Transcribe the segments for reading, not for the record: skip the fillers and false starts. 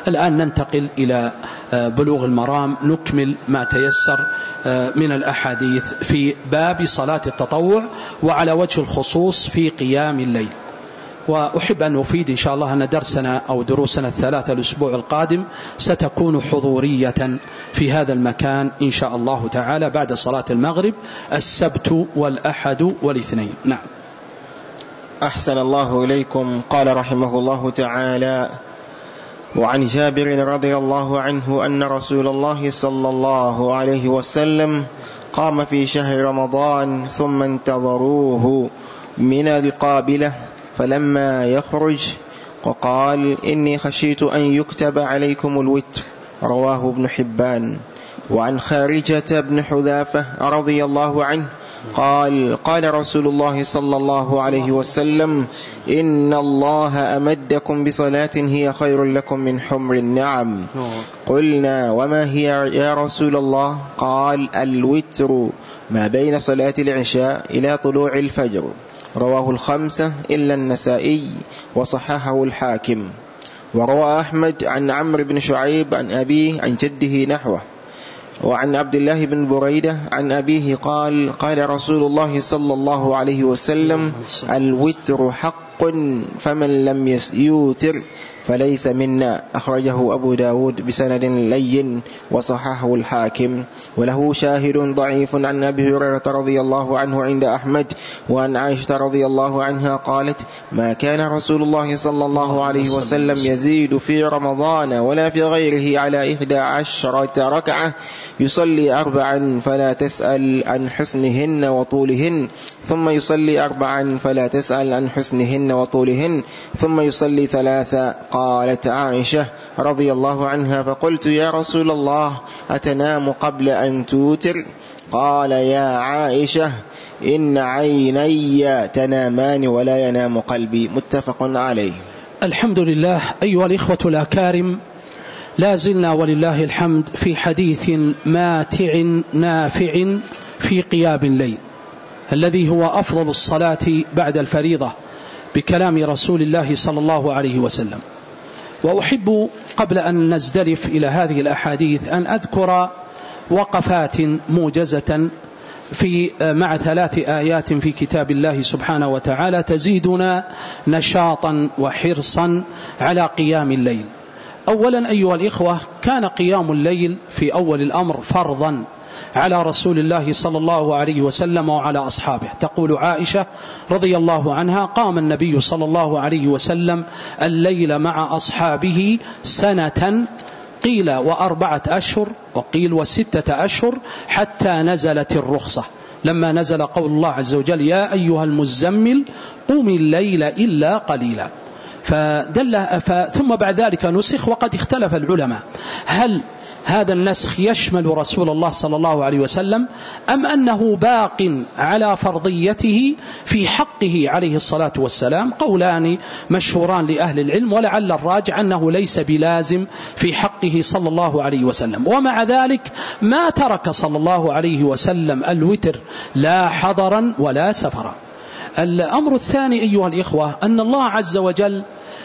الآن ننتقل إلى بلوغ المرام، نكمل ما تيسر من الأحاديث في باب صلاة التطوع، وعلى وجه الخصوص في قيام الليل. وأحب أن أفيد إن شاء الله أن درسنا أو دروسنا الثلاثة الأسبوع القادم ستكون حضورية في هذا المكان إن شاء الله تعالى بعد صلاة المغرب السبت والأحد والاثنين. نعم. أحسن الله إليكم. قال رحمه الله تعالى: وعن جابر رضي الله عنه أن رسول الله صلى الله عليه وسلم قام في شهر رمضان ثم انتظروه من القابلة فلما يخرج وقال: إني خشيت أن يكتب عليكم الوتر، رواه ابن حبان. وعن خارجة بن حذافة رضي الله عنه قال: قال رسول الله صلى الله عليه وسلم: إن الله أمدكم بصلاة هي خير لكم من حمر النعم. قلنا: وما هي يا رسول الله؟ قال: الوتر ما بين صلاة العشاء إلى طلوع الفجر. رواه الخمسة إلا النسائي وصححه الحاكم. وروى أحمد عن عمرو بن شعيب عن أبيه عن جده نحوه. وعن عبد الله بن بريدة عن أبيه قال: قال رسول الله صلى الله عليه وسلم: الوتر حق فمن لم يوتر فليس منا. أخرجه أبو داود بسند لين وصححه الحاكم. وله شاهد ضعيف عن أبي هريرة رضي الله عنه عند أحمد وعن عائشة رضي الله عنها قالت: ما كان رسول الله صلى الله عليه وسلم يزيد في رمضان ولا في غيره على 11 ركعة، يصلي 4 فلا تسأل عن حسنهن وطولهن، ثم يصلي 4 فلا تسأل عن حسنهن وطولهن، ثم يصلي 3. قالت عائشة رضي الله عنها: فقلت: يا رسول الله أتنام قبل أن توتر؟ قال: يا عائشة إن عيني تنامان ولا ينام قلبي. متفق عليه. الحمد لله. أيها الإخوة الأكارم، لا زلنا ولله الحمد في حديث ماتع نافع في قيام الليل الذي هو أفضل الصلاة بعد الفريضة بكلام رسول الله صلى الله عليه وسلم. وأحب قبل أن نزدلف إلى هذه الأحاديث أن أذكر وقفات موجزة مع 3 آيات في كتاب الله سبحانه وتعالى تزيدنا نشاطا وحرصا على قيام الليل. أولا أيها الإخوة، كان قيام الليل في أول الأمر فرضا على رسول الله صلى الله عليه وسلم وعلى أصحابه. تقول عائشة رضي الله عنها: قام النبي صلى الله عليه وسلم الليل مع أصحابه سنة، قيل 4 أشهر وقيل 6 أشهر، حتى نزلت الرخصة لما نزل قول الله عز وجل: يا أيها المزمل قم الليل إلا قليلا. ثم بعد ذلك نسخ. وقد اختلف العلماء هل هذا النسخ يشمل رسول الله صلى الله عليه وسلم أم أنه باق على فرضيته في حقه عليه الصلاة والسلام. قولان مشهوران لأهل العلم، ولعل الراجع أنه ليس بلازم في حقه صلى الله عليه وسلم. ومع ذلك ما ترك صلى الله عليه وسلم الوتر لا حضرا ولا سفرا. الأمر الثاني أيها الإخوة، أن الله عز وجل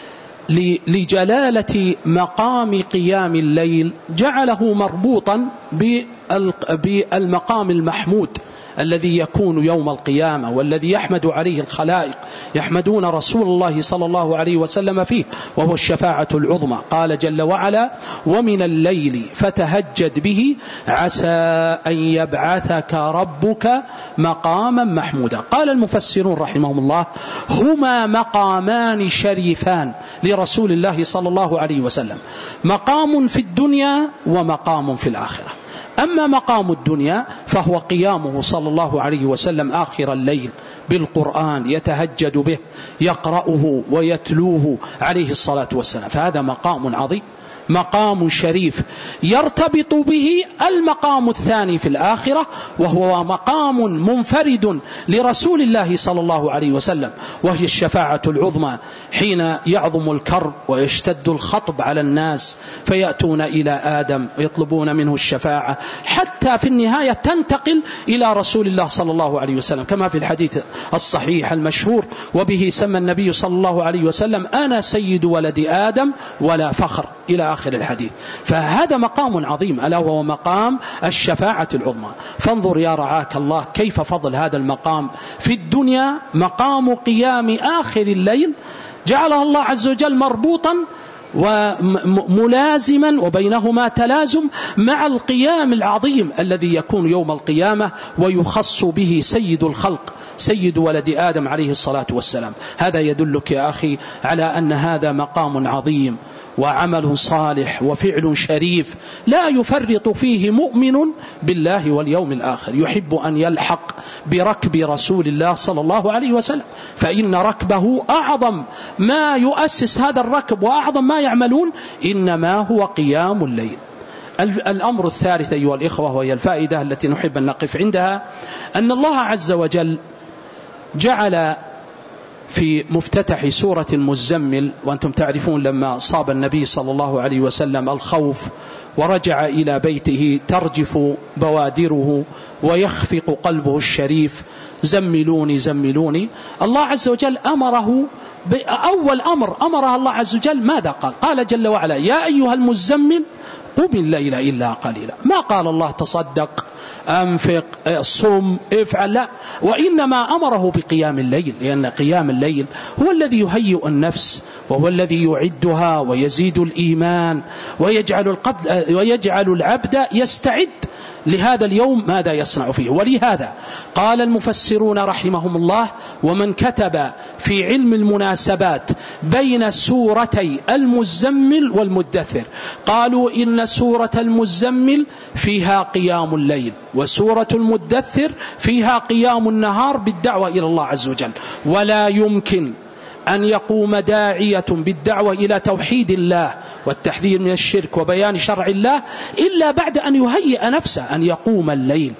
لجلالة مقام قيام الليل جعله مربوطا بالمقام المحمود الذي يكون يوم القيامة، والذي يحمد عليه الخلائق، يحمدون رسول الله صلى الله عليه وسلم فيه، وهو الشفاعة العظمى. قال جل وعلا: ومن الليل فتهجد به عسى أن يبعثك ربك مقاما محمودا. قال المفسرون رحمهم الله: هما مقامان شريفان لرسول الله صلى الله عليه وسلم، مقام في الدنيا ومقام في الآخرة. أما مقام الدنيا فهو قيامه صلى الله عليه وسلم آخر الليل بالقرآن، يتهجد به، يقرأه ويتلوه عليه الصلاة والسلام، فهذا مقام عظيم، مقام شريف يرتبط به المقام الثاني في الآخرة، وهو مقام منفرد لرسول الله صلى الله عليه وسلم، وهي الشفاعة العظمى، حين يعظم الكرب ويشتد الخطب على الناس فيأتون إلى آدم ويطلبون منه الشفاعة، حتى في النهاية تنتقل إلى رسول الله صلى الله عليه وسلم، كما في الحديث الصحيح المشهور: وبه سمى النبي صلى الله عليه وسلم: أنا سيد ولد آدم ولا فخر، إلى آخر الحديث. فهذا مقام عظيم ألا وهو مقام الشفاعة العظمى. فانظر يا رعاك الله كيف فضل هذا المقام في الدنيا، مقام قيام آخر الليل جعله الله عز وجل مربوطا وملازما وبينهما تلازم مع القيام العظيم الذي يكون يوم القيامة ويخص به سيد الخلق سيد ولد آدم عليه الصلاة والسلام. هذا يدلك يا أخي على أن هذا مقام عظيم وعمل صالح وفعل شريف لا يفرط فيه مؤمن بالله واليوم الآخر، يحب أن يلحق بركب رسول الله صلى الله عليه وسلم، فإن ركبه أعظم ما يؤسس هذا الركب وأعظم ما يعملون إنما هو قيام الليل. الأمر الثالث أيها الإخوة وهي الفائدة التي نحب أن نقف عندها، أن الله عز وجل جعل في مفتتح سورة المزمل، وأنتم تعرفون لما صاب النبي صلى الله عليه وسلم الخوف ورجع إلى بيته ترجف بوادره ويخفق قلبه الشريف زملوني زملوني، الله عز وجل أمره بأول أمره الله عز وجل ماذا قال؟ قال جل وعلا يا أيها المزمل قم الليل إلا قليلا. ما قال الله تصدق أنفق صم افعل، لا، وإنما أمره بقيام الليل، لأن قيام الليل هو الذي يهيئ النفس وهو الذي يعدها ويزيد الإيمان ويجعل العبد يستعد لهذا اليوم ماذا يصنع فيه. ولهذا قال المفسرون رحمهم الله ومن كتب في علم المناسبات بين سورتي المزمل والمدثر قالوا إن سورة المزمل فيها قيام الليل وسورة المدثر فيها قيام النهار بالدعوة إلى الله عز وجل. ولا يمكن أن يقوم داعية بالدعوة إلى توحيد الله والتحذير من الشرك وبيان شرع الله إلا بعد أن يهيئ نفسه أن يقوم الليل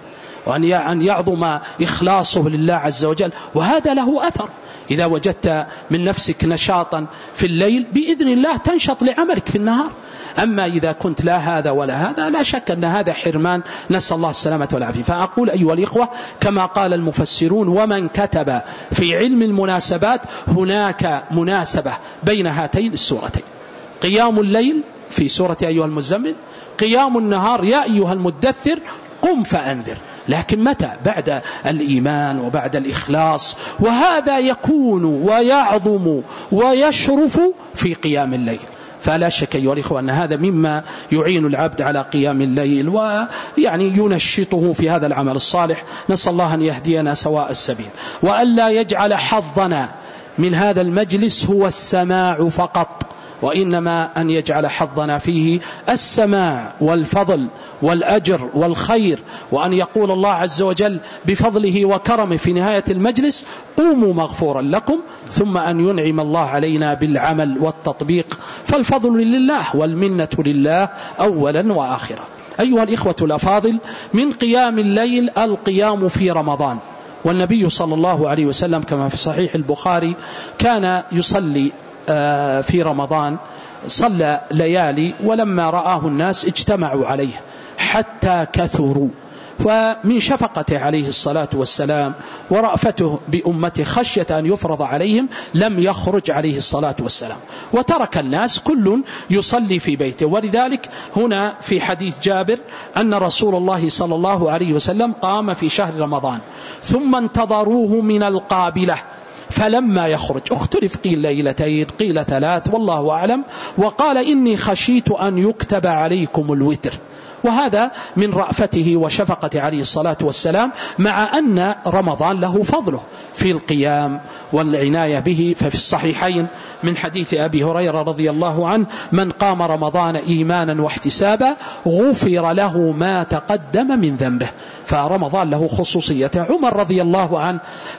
وأن يعظم إخلاصه لله عز وجل، وهذا له أثر. إذا وجدت من نفسك نشاطا في الليل بإذن الله تنشط لعملك في النهار. أما إذا كنت لا هذا ولا هذا لا شك أن هذا حرمان، نسأل الله السلامة والعافية. فأقول أيها الإخوة كما قال المفسرون ومن كتب في علم المناسبات هناك مناسبة بين هاتين السورتين، قيام الليل في سورة أيها المزمل، قيام النهار يا أيها المدثر قم فأنذر. لكن متى؟ بعد الإيمان وبعد الإخلاص، وهذا يكون ويعظم ويشرف في قيام الليل. فلا شك أيها الإخوة أن هذا مما يعين العبد على قيام الليل ويعني ينشطه في هذا العمل الصالح. نسأل الله أن يهدينا سواء السبيل وألا يجعل حظنا من هذا المجلس هو السماع فقط، وإنما أن يجعل حظنا فيه السماع والفضل والأجر والخير، وأن يقول الله عز وجل بفضله وكرمه في نهاية المجلس قوموا مغفورا لكم، ثم أن ينعم الله علينا بالعمل والتطبيق. فالفضل لله والمنة لله أولا وآخرا. أيها الإخوة الأفاضل، من قيام الليل القيام في رمضان، والنبي صلى الله عليه وسلم كما في صحيح البخاري كان يصلي في رمضان، صلى ليالي ولما رآه الناس اجتمعوا عليه حتى كثروا، ومن شفقته عليه الصلاة والسلام ورأفته بأمته خشية أن يفرض عليهم لم يخرج عليه الصلاة والسلام وترك الناس كل يصلي في بيته. ولذلك هنا في حديث جابر أن رسول الله صلى الله عليه وسلم قام في شهر رمضان ثم انتظروه من القابلة فلما يخرج، اختلف قيل ليلتين قيل ثلاث والله أعلم، وقال إني خشيت أن يكتب عليكم الوتر. وهذا من رأفته وشفقة عليه الصلاة والسلام، مع أن رمضان له فضله في القيام والعناية به. ففي الصحيحين من حديث أبي هريرة رضي الله عنه من قام رمضان إيمانا واحتسابا غفر له ما تقدم من ذنبه. فرمضان له خصوصية. عمر رضي الله عنه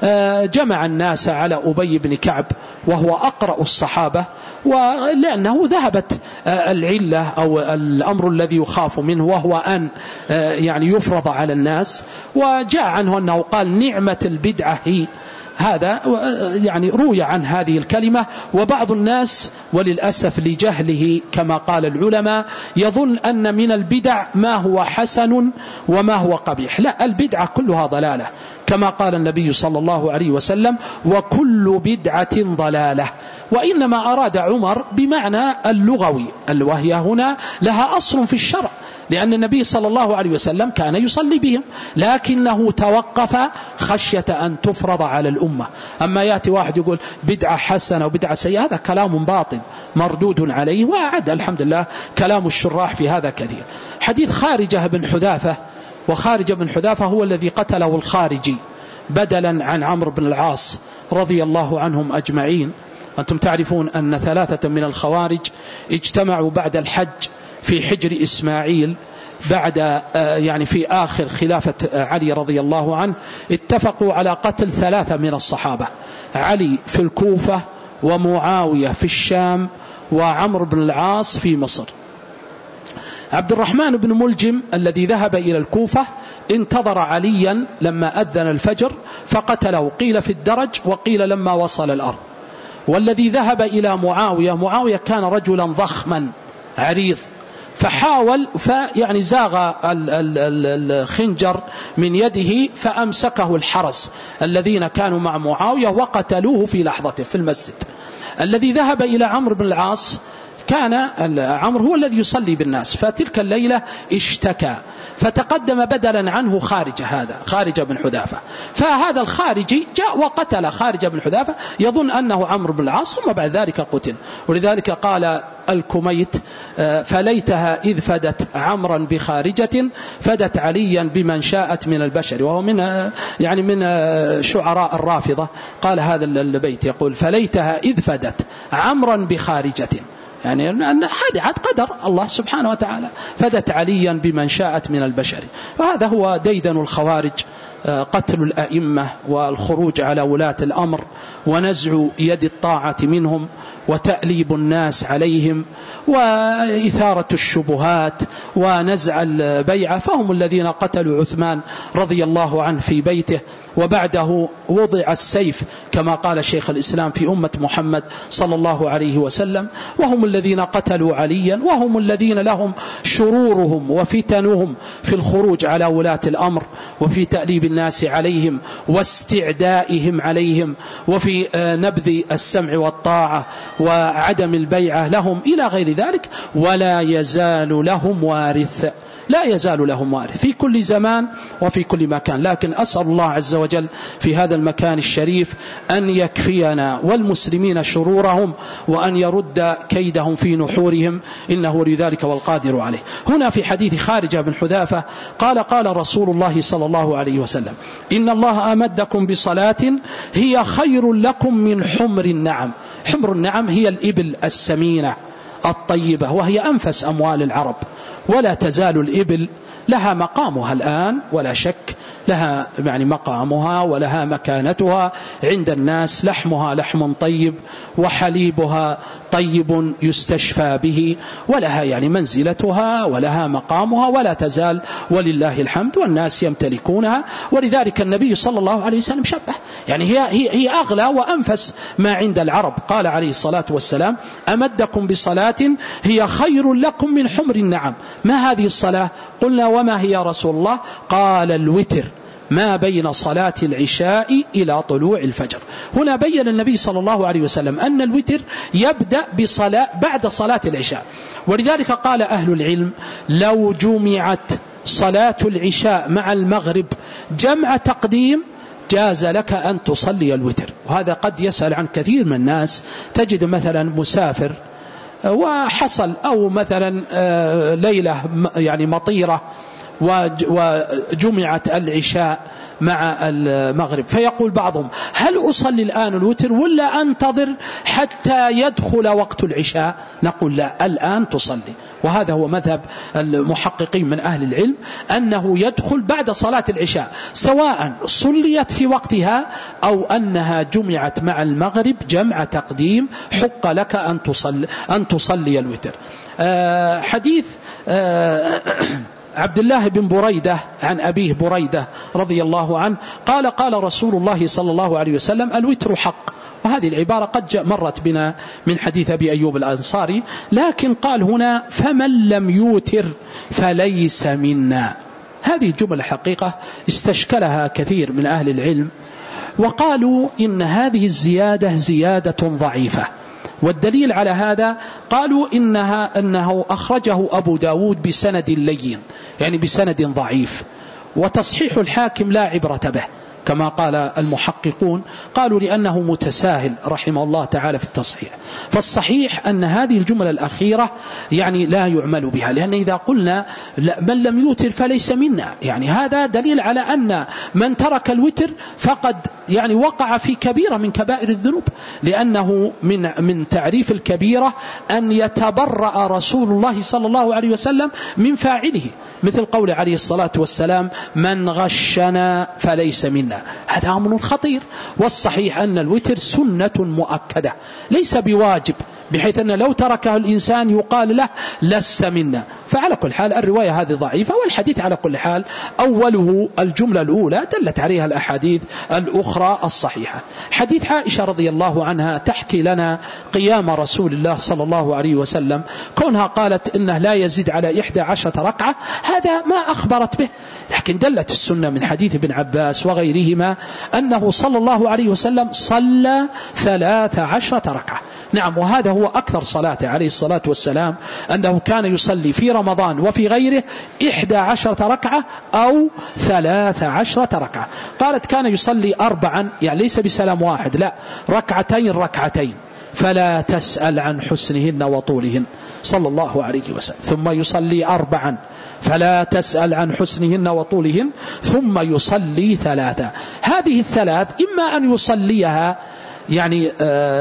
جمع الناس على أبي بن كعب وهو أقرأ الصحابة، ولأنه ذهبت العلة أو الأمر الذي يخاف منه وهو أن يعني يفرض على الناس، وجاء عنه أنه قال نعمة البدعة هي. هذا يعني روي عن هذه الكلمة، وبعض الناس وللأسف لجهله كما قال العلماء يظن أن من البدع ما هو حسن وما هو قبيح. لا، البدعة كلها ضلالة كما قال النبي صلى الله عليه وسلم وكل بدعة ضلالة. وإنما أراد عمر بمعنى اللغوي، وهي هنا لها أصل في الشرع، لأن النبي صلى الله عليه وسلم كان يصلي بهم، لكنه توقف خشية أن تفرض على الأمة. أما يأتي واحد يقول بدعة حسنة وبدعة سيئة، هذا كلام باطل مردود عليه، وأعد الحمد لله كلام الشراح في هذا كثير. حديث خارجة بن حذافة، وخارجة بن حذافة هو الذي قتله الخارجي بدلا عن عمرو بن العاص رضي الله عنهم أجمعين. أنتم تعرفون أن 3 من الخوارج اجتمعوا بعد الحج في حجر إسماعيل بعد يعني في آخر خلافة علي رضي الله عنه، اتفقوا على قتل 3 من الصحابة، علي في الكوفة ومعاوية في الشام وعمرو بن العاص في مصر. عبد الرحمن بن ملجم الذي ذهب إلى الكوفة انتظر عليا لما أذن الفجر فقتله، قيل في الدرج وقيل لما وصل الأرض. والذي ذهب إلى معاوية كان رجلا ضخما عريض، فحاول يعني زاغ الخنجر من يده فأمسكه الحرس الذين كانوا مع معاوية وقتلوه في لحظته في المسجد. الذي ذهب إلى عمرو بن العاص كان عمرو هو الذي يصلي بالناس، فتلك الليلة اشتكى فتقدم بدلا عنه خارجة بن حذافة، فهذا الخارجي جاء وقتل خارجة بن حذافة يظن أنه عمرو بن العاص، ثم بعد ذلك قتل. ولذلك قال الكميت فليتها إذ فدت عمرا بخارجة فدت عليا بمن شاءت من البشر، وهو من يعني من شعراء الرافضة. قال هذا البيت يقول فليتها إذ فدت عمرا بخارجة، يعني أن هذه قدر الله سبحانه وتعالى، فدت عليا بمن شاءت من البشر. وهذا هو ديدن الخوارج، قتل الأئمة والخروج على ولاة الأمر ونزع يد الطاعة منهم وتأليب الناس عليهم وإثارة الشبهات ونزع البيعة، فهم الذين قتلوا عثمان رضي الله عنه في بيته، وبعده وضع السيف كما قال شيخ الإسلام في أمة محمد صلى الله عليه وسلم، وهم الذين قتلوا عليا، وهم الذين لهم شرورهم وفتنهم في الخروج على ولاة الأمر وفي تأليب الناس عليهم واستعدائهم عليهم وفي نبذ السمع والطاعة وعدم البيعة لهم إلى غير ذلك. ولا يزال لهم وارث، لا يزال لهم وارث في كل زمان وفي كل مكان. لكن أسأل الله عز وجل في هذا المكان الشريف أن يكفينا والمسلمين شرورهم وأن يرد كيدهم في نحورهم، إنه ولي ذلك والقادر عليه. هنا في حديث خارجة بن حذافة قال رسول الله صلى الله عليه وسلم إن الله أمدكم بصلاة هي خير لكم من حمر النعم. حمر النعم هي الإبل السمينة الطيبة، وهي أنفس أموال العرب، ولا تزال الإبل لها مقامها الآن ولا شك، لها يعني مقامها ولها مكانتها عند الناس، لحمها لحم طيب وحليبها طيب يستشفى به، ولها يعني منزلتها ولها مقامها ولا تزال ولله الحمد، والناس يمتلكونها. ولذلك النبي صلى الله عليه وسلم شبه، يعني هي أغلى وأنفس ما عند العرب. قال عليه الصلاة والسلام أمدكم بصلاة هي خير لكم من حمر النعم. ما هذه الصلاة؟ قلنا وما هي يا رسول الله؟ قال الوتر ما بين صلاة العشاء إلى طلوع الفجر. هنا بين النبي صلى الله عليه وسلم أن الوتر يبدأ بعد صلاة العشاء، ولذلك قال أهل العلم لو جمعت صلاة العشاء مع المغرب جمع تقديم جاز لك أن تصلي الوتر. وهذا قد يسأل عن كثير من الناس، تجد مثلا مسافر وحصل أو مثلا ليلة يعني مطيرة وجمعت العشاء مع المغرب، فيقول بعضهم هل أصلي الآن الوتر ولا أنتظر حتى يدخل وقت العشاء؟ نقول لا، الآن تصلي. وهذا هو مذهب المحققين من أهل العلم أنه يدخل بعد صلاة العشاء، سواء صليت في وقتها أو أنها جمعت مع المغرب جمع تقديم، حق لك أن تصلي الوتر. حديث عبد الله بن بريدة عن أبيه بريدة رضي الله عنه قال رسول الله صلى الله عليه وسلم الوتر حق. وهذه العبارة قد مرت بنا من حديث أبي أيوب الأنصاري، لكن قال هنا فمن لم يوتر فليس منا. هذه الجملة حقيقة استشكلها كثير من أهل العلم، وقالوا إن هذه الزيادة زيادة ضعيفة، والدليل على هذا قالوا إنه أخرجه أبو داود بسند لين، يعني بسند ضعيف، وتصحيح الحاكم لا عبرة به كما قال المحققون، قالوا لأنه متساهل رحمه الله تعالى في التصحيح. فالصحيح أن هذه الجملة الأخيرة يعني لا يعمل بها، لأن إذا قلنا من لم يوتر فليس منا، يعني هذا دليل على أن من ترك الوتر فقد يعني وقع في كبيرة من كبائر الذنوب، لأنه من تعريف الكبيرة أن يتبرأ رسول الله صلى الله عليه وسلم من فاعله، مثل قول عليه الصلاة والسلام من غشنا فليس منا. هذا أمر خطير. والصحيح أن الوتر سنة مؤكدة ليس بواجب، بحيث أن لو تركه الإنسان يقال له لست منا. فعلى كل حال الرواية هذه ضعيفة، والحديث على كل حال أوله الجملة الأولى دلت عليها الأحاديث الأخرى الصحيحة. حديث عائشة رضي الله عنها تحكي لنا قيام رسول الله صلى الله عليه وسلم، كونها قالت إنه لا يزيد على 11 ركعة، هذا ما أخبرت به، لكن دلت السنة من حديث ابن عباس وغيرهما أنه صلى الله عليه وسلم صلى 13 ركعة. نعم، وهذا هو أكثر صلاته عليه الصلاة والسلام، أنه كان يصلي في رمضان وفي غيره 11 ركعة أو 13 ركعة. قالت كان يصلي 4، يعني ليس بسلام واحد، لا، ركعتين، فلا تسأل عن حسنهن وطولهن صلى الله عليه وسلم، ثم يصلي 4 فلا تسأل عن حسنهن وطولهن، ثم يصلي 3. هذه الثلاث إما أن يصليها يعني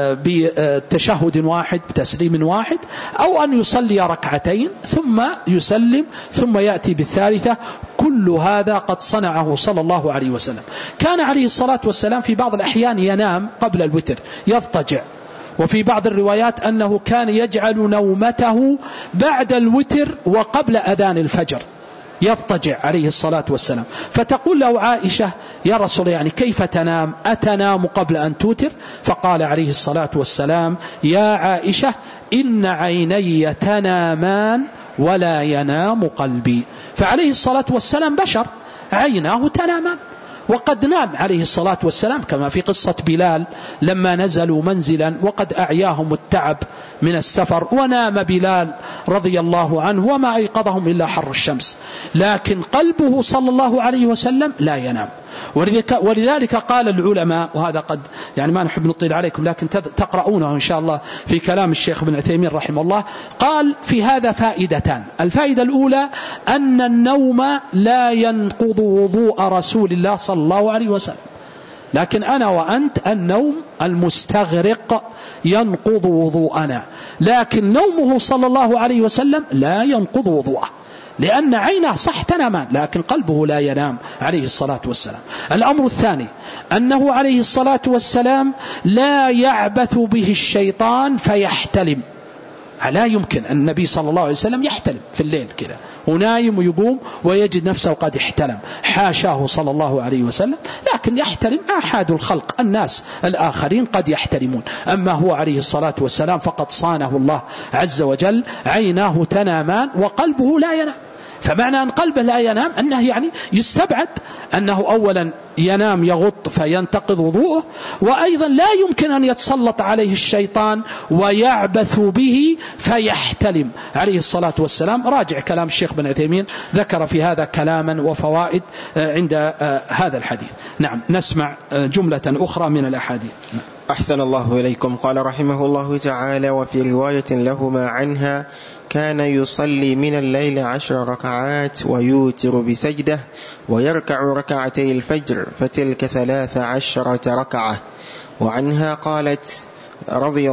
بتشهد واحد بتسليم واحد، أو أن يصلي ركعتين ثم يسلم ثم يأتي بالثالثة. كل هذا قد صنعه صلى الله عليه وسلم. كان عليه الصلاة والسلام في بعض الأحيان ينام قبل الوتر يضطجع، وفي بعض الروايات أنه كان يجعل نومته بعد الوتر وقبل أذان الفجر، يضطجع عليه الصلاة والسلام. فتقول له عائشة يا رسول الله يعني كيف تنام؟ أتنام قبل أن توتر؟ فقال عليه الصلاة والسلام يا عائشة إن عيني تنامان ولا ينام قلبي. فعليه الصلاة والسلام بشر عيناه تنامان، وقد نام عليه الصلاة والسلام كما في قصة بلال لما نزلوا منزلا وقد أعياهم التعب من السفر، ونام بلال رضي الله عنه وما أيقظهم إلا حر الشمس، لكن قلبه صلى الله عليه وسلم لا ينام. ولذلك قال العلماء، وهذا قد يعني ما نحب نطيل عليكم لكن تقرؤونه إن شاء الله في كلام الشيخ ابن عثيمين رحمه الله، قال في هذا فائدتان. الفائدة الأولى أن النوم لا ينقض وضوء رسول الله صلى الله عليه وسلم، لكن أنا وأنت النوم المستغرق ينقض وضوءنا، لكن نومه صلى الله عليه وسلم لا ينقض وضوءه، لأن عينه صح تنامان لكن قلبه لا ينام عليه الصلاة والسلام. الأمر الثاني أنه عليه الصلاة والسلام لا يعبث به الشيطان فيحتلم. لا يمكن النبي صلى الله عليه وسلم يحتلم في الليل كده ونايم ويقوم ويجد نفسه قد احتلم، حاشاه صلى الله عليه وسلم، لكن يحتلم أحد الخلق، الناس الآخرين قد يحتلمون، أما هو عليه الصلاة والسلام فقد صانه الله عز وجل، عيناه تنامان وقلبه لا ينام. فمعنى أن قلبه لا ينام أنه يعني يستبعد أنه أولا ينام يغط فينتقض وضوءه، وأيضا لا يمكن أن يتسلط عليه الشيطان ويعبث به فيحتلم عليه الصلاة والسلام. راجع كلام الشيخ بن عثيمين ذكر في هذا كلاما وفوائد عند هذا الحديث. نعم، نسمع جملة أخرى من الأحاديث. أحسن الله إليكم. قال رحمه الله تعالى وفي رواية لهما عنها كان يصلي من الليل 10 ركعات ويوتر بسجدة ويركع ركعتي الفجر فتلك 13 ركعة. وعنها قالت رضي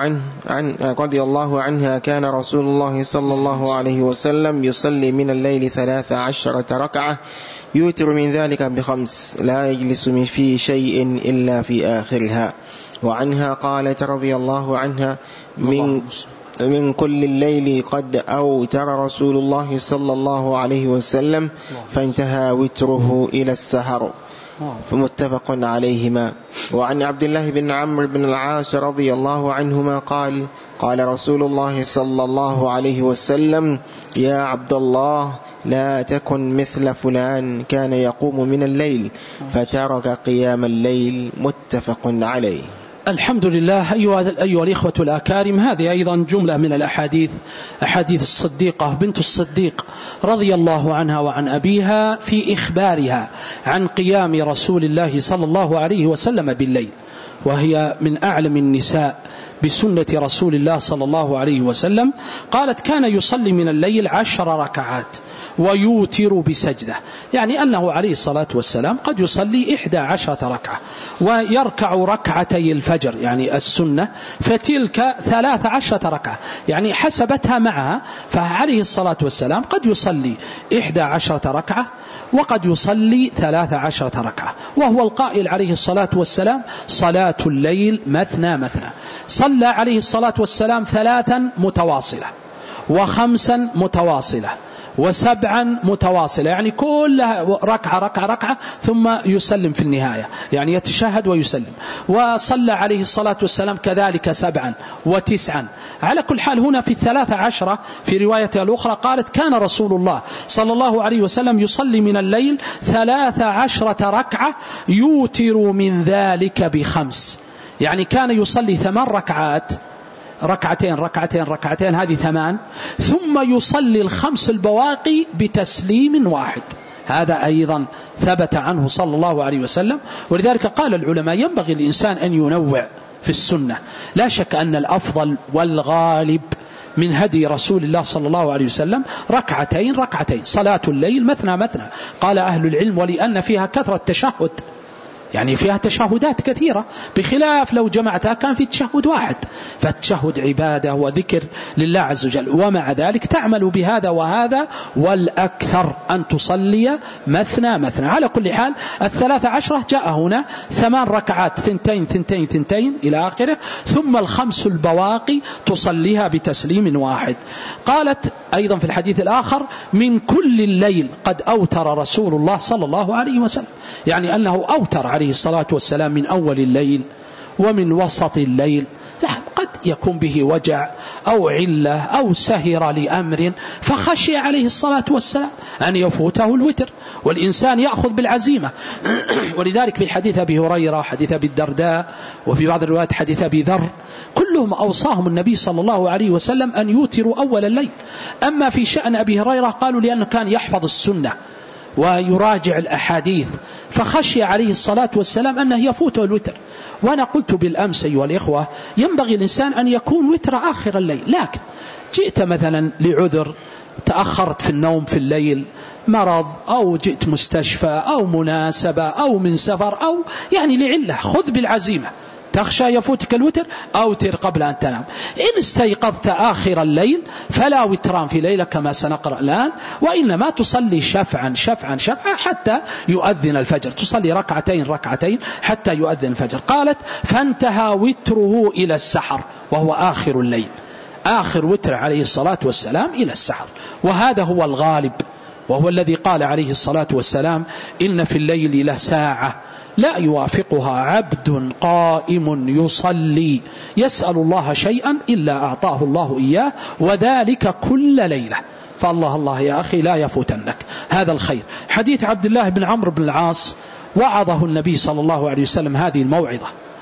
الله عنها كان رسول الله صلى الله عليه وسلم يصلي من الليل 13 ركعة يوتر من ذلك ب5 لا يجلس في شيء إلا في آخرها. وعنها قالت رضي الله عنها من كل الليل قد أوتر رسول الله صلى الله عليه وسلم فانتهى وتره إلى السحر، فمتفق عليهما. وعن عبد الله بن عمرو بن العاص رضي الله عنهما قال قال رسول الله صلى الله عليه وسلم يا عبد الله لا تكن مثل فلان كان يقوم من الليل فترك قيام الليل، متفق عليه. الحمد لله. أيها الإخوة الأكارم، هذه أيضا جملة من الأحاديث، أحاديث الصديقة بنت الصديق رضي الله عنها وعن أبيها في إخبارها عن قيام رسول الله صلى الله عليه وسلم بالليل، وهي من أعلم النساء بسنة رسول الله صلى الله عليه وسلم. قالت: كان يصلي من الليل 10 ركعات ويوتر بسجدة، يعني أنه عليه الصلاة والسلام قد يصلي 11 ركعة ويركع ركعتي الفجر يعني السنة، فتلك 13 ركعة، يعني حسبتها معها. فعليه الصلاة والسلام قد يصلي 11 ركعة وقد يصلي 13 ركعة، وهو القائل عليه الصلاة والسلام: صلاة الليل مثنى مثنى. صلى عليه الصلاة والسلام 3 متواصلة و5 متواصلة و7 متواصلة، يعني كلها ركعة ركعة ركعة ثم يسلم في النهاية، يعني يتشهد ويسلم. وصلى عليه الصلاة والسلام كذلك 7 و9. على كل حال هنا في 13 في رواية الأخرى قالت: كان رسول الله صلى الله عليه وسلم يصلي من الليل 13 ركعة يوتر من ذلك ب5، يعني كان يصلي 8 ركعات، ركعتين ركعتين ركعتين، هذه 8، ثم يصلي ال5 البواقي بتسليم واحد. هذا أيضا ثبت عنه صلى الله عليه وسلم. ولذلك قال العلماء: ينبغي الإنسان أن ينوع في السنة. لا شك أن الأفضل والغالب من هدي رسول الله صلى الله عليه وسلم ركعتين ركعتين، صلاة الليل مثنى مثنى. قال أهل العلم: ولأن فيها كثرة تشهد، يعني فيها تشهدات كثيرة، بخلاف لو جمعتها كان في تشهد واحد، فالتشهد عبادة وذكر لله عز وجل. ومع ذلك تعمل بهذا وهذا، والأكثر أن تصلي مثنى مثنى. على كل حال 13 جاء هنا 8 ركعات، 2 2 2 إلى آخره، ثم ال5 البواقي تصليها بتسليم واحد. قالت أيضا في الحديث الآخر: من كل الليل قد أوتر رسول الله صلى الله عليه وسلم، يعني أنه أوتر عليه الصلاة والسلام من أول الليل ومن وسط الليل. لا، قد يكون به وجع أو علة أو سهر لأمر فخشي عليه الصلاة والسلام أن يفوته الوتر، والإنسان يأخذ بالعزيمة. ولذلك في حديث أبي هريرة، حديث أبي الدرداء، وفي بعض الروايات حديث أبي ذر، كلهم أوصاهم النبي صلى الله عليه وسلم أن يوتروا أول الليل. أما في شأن أبي هريرة قالوا لأنه كان يحفظ السنة ويراجع الأحاديث، فخشي عليه الصلاة والسلام أنه يفوته الوتر. وأنا قلت بالأمس أيها الإخوة: ينبغي الإنسان أن يكون وتر آخر الليل، لكن جئت مثلا لعذر، تأخرت في النوم في الليل، مرض أو جئت مستشفى أو مناسبة أو من سفر أو يعني لعلة، خذ بالعزيمة. تخشى يفوتك الوتر، أوتر قبل أن تنام. إن استيقظت آخر الليل فلا وتران في ليلة كما سنقرأ الآن، وإنما تصلي شفعا شفعا شفعا حتى يؤذن الفجر، تصلي ركعتين ركعتين حتى يؤذن الفجر. قالت: فانتهى وتره إلى السحر، وهو آخر الليل، آخر وتر عليه الصلاة والسلام إلى السحر. وهذا هو الغالب، وهو الذي قال عليه الصلاة والسلام: إن في الليل لساعة لا يوافقها عبد قائم يصلي يسأل الله شيئا إلا أعطاه الله إياه، وذلك كل ليلة. فالله الله يا أخي لا يفوتنك هذا الخير. حديث عبد الله بن عمرو بن العاص، وعظه النبي صلى الله عليه وسلم هذه الموعظة،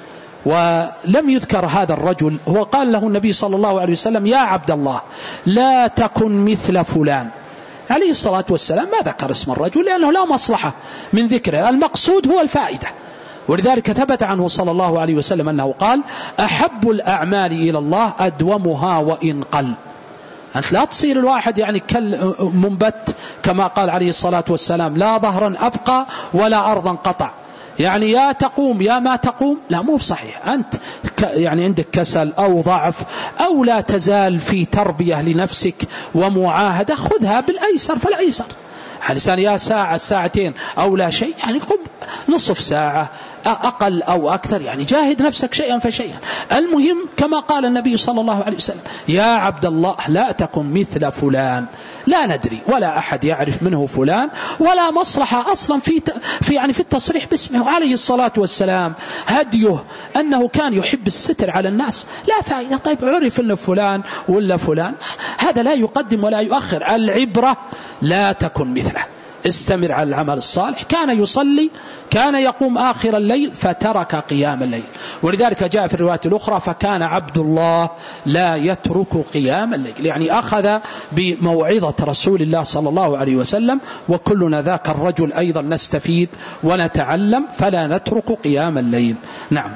ولم يذكر هذا الرجل. هو قال له النبي صلى الله عليه وسلم: يا عبد الله لا تكن مثل فلان. عليه الصلاة والسلام ما ذكر اسم الرجل لأنه لا مصلحة من ذكره، المقصود هو الفائدة. ولذلك ثبت عنه صلى الله عليه وسلم أنه قال: أحب الأعمال إلى الله أدومها وإن قل. أنت لا تصير الواحد يعني كالمنبت كما قال عليه الصلاة والسلام: لا ظهرا أبقى ولا أرضا قطع، يعني يا تقوم يا ما تقوم. لا، مو صحيح. أنت يعني عندك كسل أو ضعف أو لا تزال في تربية لنفسك ومعاهدة، خذها بالأيسر فالأيسر. الإنسان يا ساعة ساعتين أو لا شيء، يعني قم نصف ساعة أقل أو أكثر، يعني جاهد نفسك شيئا فشيئا. المهم كما قال النبي صلى الله عليه وسلم: يا عبد الله لا تكن مثل فلان. لا ندري ولا أحد يعرف منه فلان، ولا مصلحة أصلا في التصريح باسمه. عليه الصلاة والسلام هديه أنه كان يحب الستر على الناس، لا فائدة. طيب عرف أن فلان ولا فلان، هذا لا يقدم ولا يؤخر. العبرة لا تكن مثله، استمر على العمل الصالح. كان يصلي، كان يقوم آخر الليل فترك قيام الليل، ولذلك جاء في الرواية الأخرى فكان عبد الله لا يترك قيام الليل، يعني أخذ بموعظة رسول الله صلى الله عليه وسلم، وكلنا ذاك الرجل أيضا نستفيد ونتعلم، فلا نترك قيام الليل. نعم.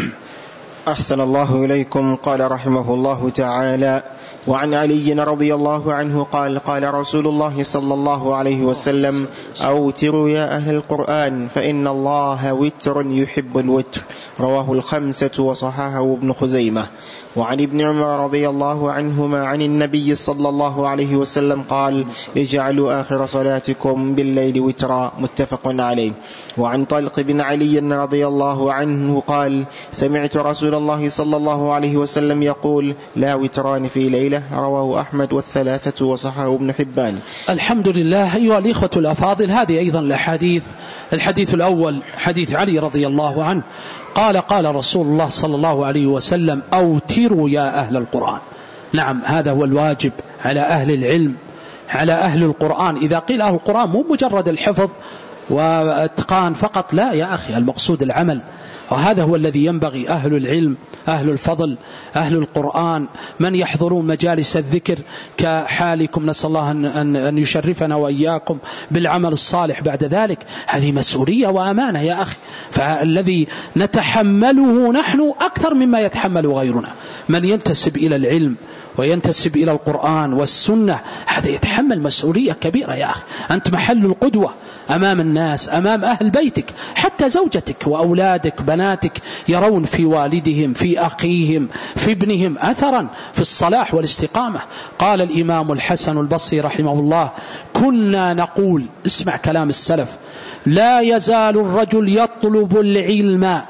أحسن الله إليكم. قال رحمه الله تعالى: وعن علي رضي الله عنه قال: قال رسول الله صلى الله عليه وسلم: أوتروا يا أهل القرآن فإن الله وتر يحب الوتر. رواه الخمسة وصححه ابن خزيمة. وعن ابن عمر رضي الله عنهما عن النبي صلى الله عليه وسلم قال: اجعلوا آخر صلاتكم بالليل وترا. متفق عليه. وعن طلق بن علي رضي الله عنه قال: سمعت رسول الله صلى الله عليه وسلم يقول: لا وتران في ليلة. رواه أحمد والثلاثة وصححه ابن حبان. الحمد لله. أيها الإخوة الأفاضل، هذه أيضا الأحاديث. الحديث الأول حديث علي رضي الله عنه قال: قال رسول الله صلى الله عليه وسلم: أوتروا يا أهل القرآن. نعم، هذا هو الواجب على أهل العلم، على أهل القرآن. إذا قيل أهل القرآن مو مجرد الحفظ واتقان فقط، لا يا أخي، المقصود العمل، وهذا هو الذي ينبغي. أهل العلم، أهل الفضل، أهل القرآن، من يحضرون مجالس الذكر كحالكم، نسأل الله أن يشرفنا وإياكم بالعمل الصالح بعد ذلك. هذه مسؤولية وأمانة يا أخي، فالذي نتحمله نحن أكثر مما يتحمل غيرنا. من ينتسب إلى العلم وينتسب إلى القرآن والسنة هذا يتحمل مسؤولية كبيرة يا أخي. أنت محل القدوة أمام الناس، أمام أهل بيتك، حتى زوجتك وأولادك بناتك يرون في والدهم، في أخيهم، في ابنهم أثرا في الصلاح والاستقامة. قال الإمام الحسن البصري رحمه الله: كنا نقول، اسمع كلام السلف: لا يزال الرجل يطلب العلم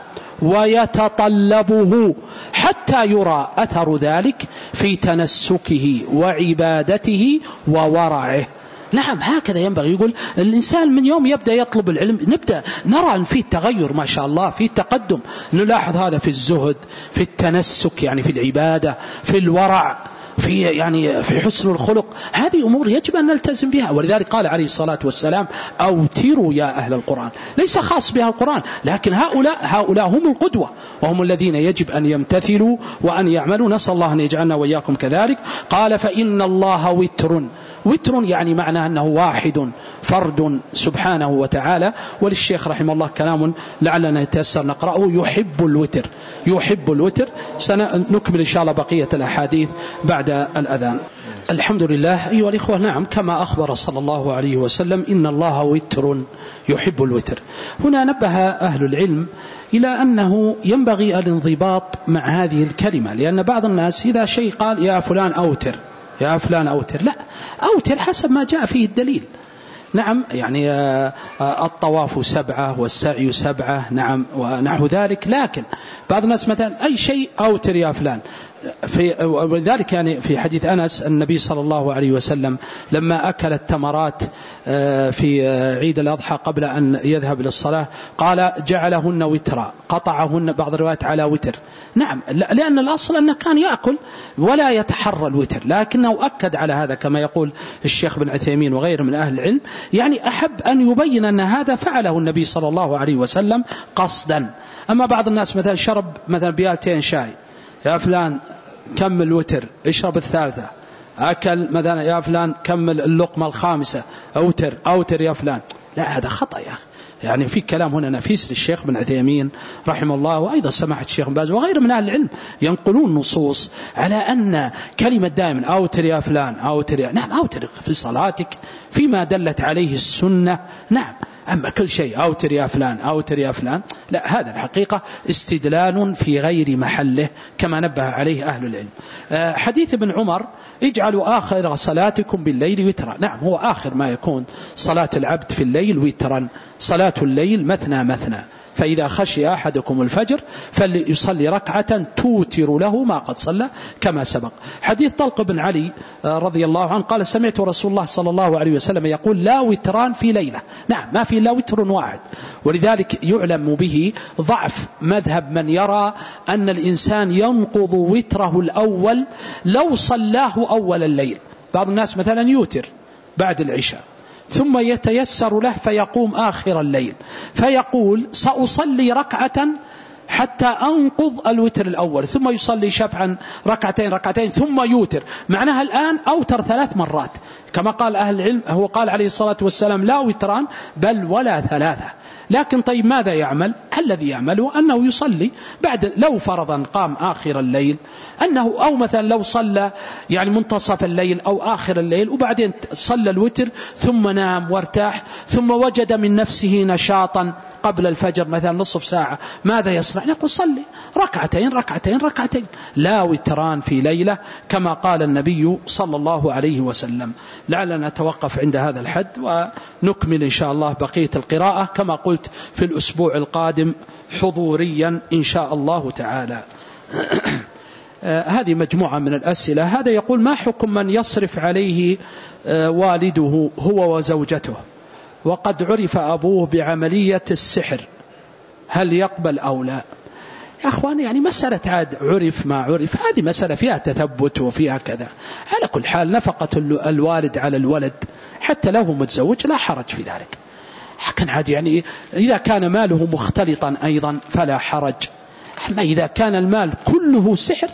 ويتطلبه حتى يرى أثر ذلك في تنسكه وعبادته وورعه. نعم، هكذا ينبغي. يقول الإنسان من يوم يبدأ يطلب العلم نبدأ نرى أن فيه تغير ما شاء الله، فيه تقدم. نلاحظ هذا في الزهد، في التنسك يعني في العبادة، في الورع، في حسن الخلق. هذه أمور يجب أن نلتزم بها. ولذلك قال عليه الصلاة والسلام: أوتروا يا أهل القرآن. ليس خاص بها القرآن، لكن هؤلاء هم القدوة، وهم الذين يجب أن يمتثلوا وأن يعملوا. نسأل الله أن يجعلنا وإياكم كذلك. قال: فإن الله وتر. وتر يعني معنى أنه واحد، فرد سبحانه وتعالى. وللشيخ رحمه الله كلام لعلنا يتيسر نقرأه: يحب الوتر. يحب الوتر. سنكمل إن شاء الله بقية الأحاديث بعد الأذان. الحمد لله. أيها الإخوة، نعم، كما أخبر صلى الله عليه وسلم: إن الله وتر يحب الوتر. هنا نبه أهل العلم إلى أنه ينبغي الانضباط مع هذه الكلمة، لأن بعض الناس إذا شيء قال: يا فلان أوتر، يا فلان أوتر، لا، أوتر حسب ما جاء فيه الدليل. نعم، يعني الطواف 7 والسعي 7، نعم، ونحو ذلك. لكن بعض الناس مثلا أي شيء أوتر يا فلان. ولذلك يعني في حديث أنس النبي صلى الله عليه وسلم لما أكل التمرات في عيد الأضحى قبل أن يذهب للصلاة قال: جعلهن وترا، قطعهن بعض الروايات على وتر. نعم، لأن الأصل أنه كان يأكل ولا يتحرى الوتر، لكنه أكد على هذا كما يقول الشيخ بن عثيمين وغيره من أهل العلم. يعني أحب أن يبين أن هذا فعله النبي صلى الله عليه وسلم قصدا. أما بعض الناس مثلا شرب مثلا بيالتين شاي، يا فلان كمل وتر، اشرب الثالثة. أكل مثلا، يا فلان كمل اللقمة الخامسة، أوتر يا فلان. لا، هذا خطأ يا أخي. يعني في كلام هنا نفيس للشيخ بن عثيمين رحمه الله، وأيضا سماحة الشيخ بن باز وغير من أهل العلم ينقلون نصوص على أن كلمة دائما أوتر يا فلان، أوتر يا، نعم، أوتر في صلاتك فيما دلت عليه السنة، نعم. أما كل شيء أوتر يا فلان، أوتر يا فلان، لا، هذا الحقيقة استدلال في غير محله كما نبه عليه أهل العلم. حديث ابن عمر: اجعلوا آخر صلاتكم بالليل وترا. نعم، هو آخر ما يكون صلاة العبد في الليل وترا. صلاة الليل مثنى مثنى، فإذا خشي أحدكم الفجر فليصلي ركعة توتر له ما قد صلى كما سبق. حديث طلق بن علي رضي الله عنه قال: سمعت رسول الله صلى الله عليه وسلم يقول: لا وتران في ليلة. نعم، ما في إلا وتر واحد. ولذلك يعلم به ضعف مذهب من يرى أن الإنسان ينقض وتره الأول لو صلاه أول الليل. بعض الناس مثلا يوتر بعد العشاء، ثم يتيسر له فيقوم آخر الليل فيقول سأصلي ركعة حتى أنقض الوتر الأول، ثم يصلي شفعا ركعتين ثم يوتر. معناها الآن أوتر 3 مرات كما قال أهل العلم. هو قال عليه الصلاة والسلام لا وتران بل ولا 3. لكن طيب ماذا يعمل؟ الذي يعمله أنه يصلي بعد، لو فرضا قام آخر الليل أنه، أو مثلا لو صلى يعني منتصف الليل أو آخر الليل وبعدين صلى الوتر ثم نام وارتاح، ثم وجد من نفسه نشاطا قبل الفجر مثلا نصف ساعة، ماذا يصنع؟ يقول صلي ركعتين لا وتران في ليلة كما قال النبي صلى الله عليه وسلم. لعلنا نتوقف عند هذا الحد ونكمل إن شاء الله بقية القراءة كما قلت في الأسبوع القادم حضوريا إن شاء الله تعالى. هذه مجموعة من الأسئلة. هذا يقول ما حكم من يصرف عليه والده هو وزوجته وقد عرف أبوه بعملية السحر، هل يقبل أو لا؟ يا أخوان يعني مسألة عاد عرف ما عرف، هذه مسألة فيها تثبت وفيها كذا. على كل حال نفقة الوالد على الولد حتى لو متزوج لا حرج في ذلك. لكن عاد يعني إذا كان ماله مختلطا أيضا فلا حرج. أما إذا كان المال كله سحر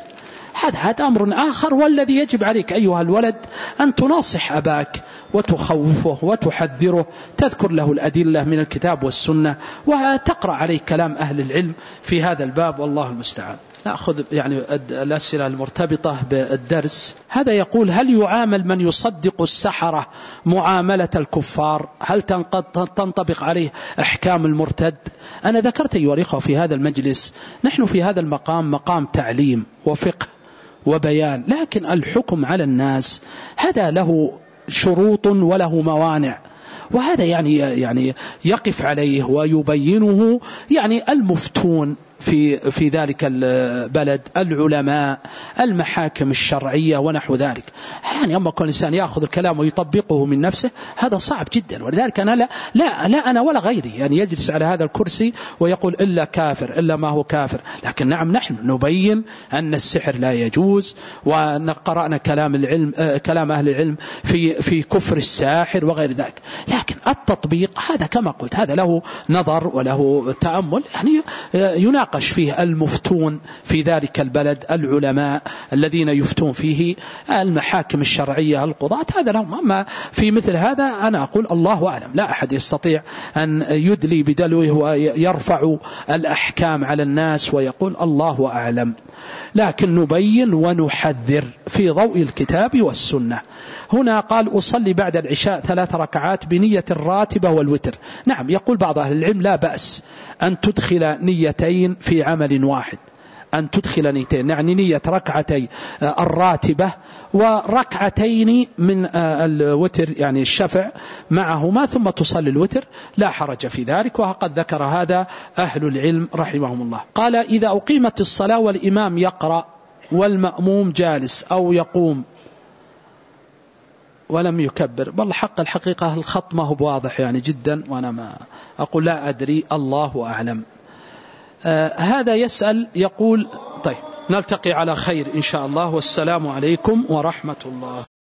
هذا أمر آخر. والذي يجب عليك أيها الولد أن تناصح أباك وتخوفه وتحذره، تذكر له الأدلة من الكتاب والسنة وتقرأ عليه كلام أهل العلم في هذا الباب، والله المستعان. نأخذ يعني الأسئلة المرتبطة بالدرس. هذا يقول هل يعامل من يصدق السحرة معاملة الكفار؟ هل تنطبق عليه أحكام المرتد؟ أنا ذكرت أيها الأخوة في هذا المجلس نحن في هذا المقام مقام تعليم وفقه وبيان، لكن الحكم على الناس هذا له شروط وله موانع، وهذا يعني يقف عليه ويبينه يعني المفتون في ذلك البلد، العلماء، المحاكم الشرعية ونحو ذلك. يعني أما كل إنسان يأخذ الكلام ويطبقه من نفسه هذا صعب جدا. ولذلك أنا لا أنا ولا غيري يعني يجلس على هذا الكرسي ويقول إلا كافر إلا ما هو كافر. لكن نعم نحن نبين أن السحر لا يجوز، وقرأنا كلام أهل العلم في كفر الساحر وغير ذلك. لكن التطبيق هذا كما قلت هذا له نظر وله تأمل، يعني يناقش فيه المفتون في ذلك البلد، العلماء الذين يفتون فيه، المحاكم الشرعية، القضاة، هذا لهم. أما في مثل هذا أنا أقول الله أعلم، لا أحد يستطيع أن يدلي بدلوه ويرفع الأحكام على الناس ويقول الله أعلم. لكن نبين ونحذر في ضوء الكتاب والسنة. هنا قال أصلي بعد العشاء 3 ركعات بنية الراتبة والوتر. نعم يقول بعض أهل العلم لا بأس أن تدخل نيتين في عمل واحد، أن تدخل نيتين، يعني نية ركعتي الراتبة وركعتين من الوتر يعني الشفع معهما ثم تصلي الوتر، لا حرج في ذلك. وقد ذكر هذا أهل العلم رحمهم الله. قال إذا أقيمت الصلاة والإمام يقرأ والمأموم جالس أو يقوم ولم يكبر، والله الحقيقة الخط ما هو واضح يعني جدا، وأنا ما أقول لا أدري الله أعلم. هذا يسأل يقول طيب نلتقي على خير إن شاء الله، والسلام عليكم ورحمة الله.